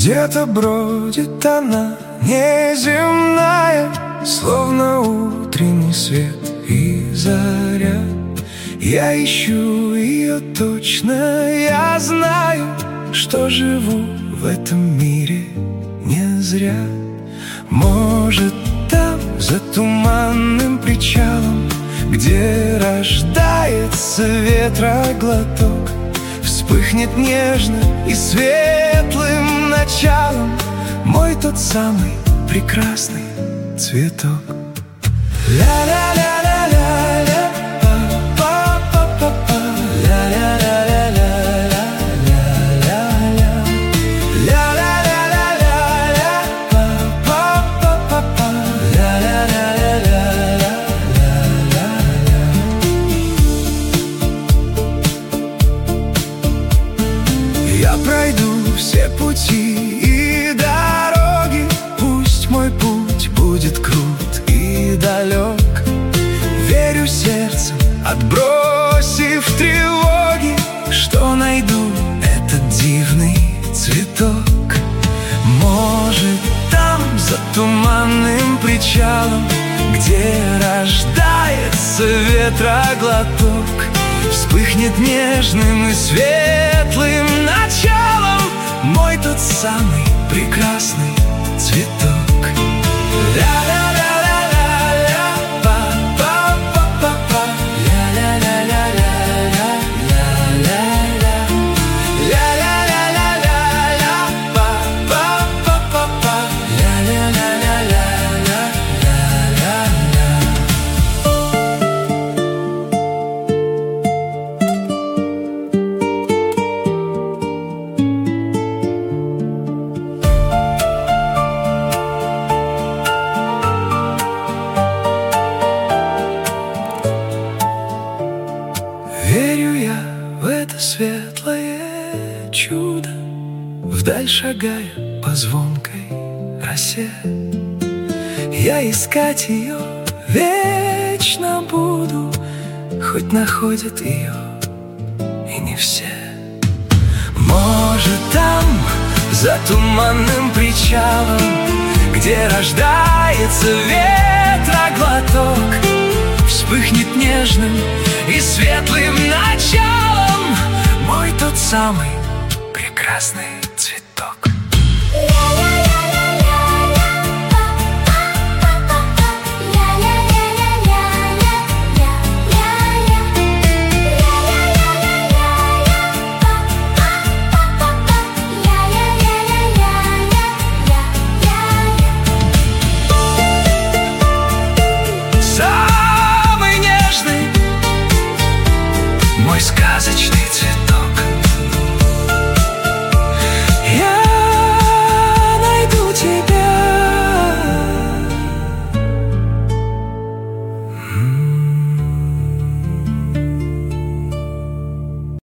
Где-то бродит она неземная, словно утренний свет и заря. Я ищу ее точно, я знаю, что живу в этом мире не зря. Может, там, за туманным причалом, где рождается ветроглоток, вспыхнет нежно и светлым началом мой тот самый прекрасный цветок. Ля-ля-ля-ля-ля-ля, па-па-па-па, ля-ля-ля-ля-ля-ля, ля-ля-ля-ля-ля, па-па-па-па, ля-ля-ля-ля-ля-ля. Я пройду все пути и дороги, пусть мой путь будет крут и далек. Верю сердцем, отбросив тревоги, что найду этот дивный цветок. Может, там, за туманным причалом, где рождается ветроглоток, вспыхнет нежным и светлым началом мой тот самый прекрасный цветок. Ля-ля-ля-ля-ля-ля, па-па-па-па-па, ля-ля-ля-ля-ля-ля, ля-ля-ля, ля-ля-ля-ля-ля-ля, па-па-па-па, ля-ля-ля-ля-ля-ля. Верю я в это светлое чудо, вдаль шагая по звонкой росе. Я искать ее вечно буду, хоть находят ее и не все. Может, там, за туманным причалом, где рождается ветроглоток, вспыхнет нежным и светлым началом мой тот самый прекрасный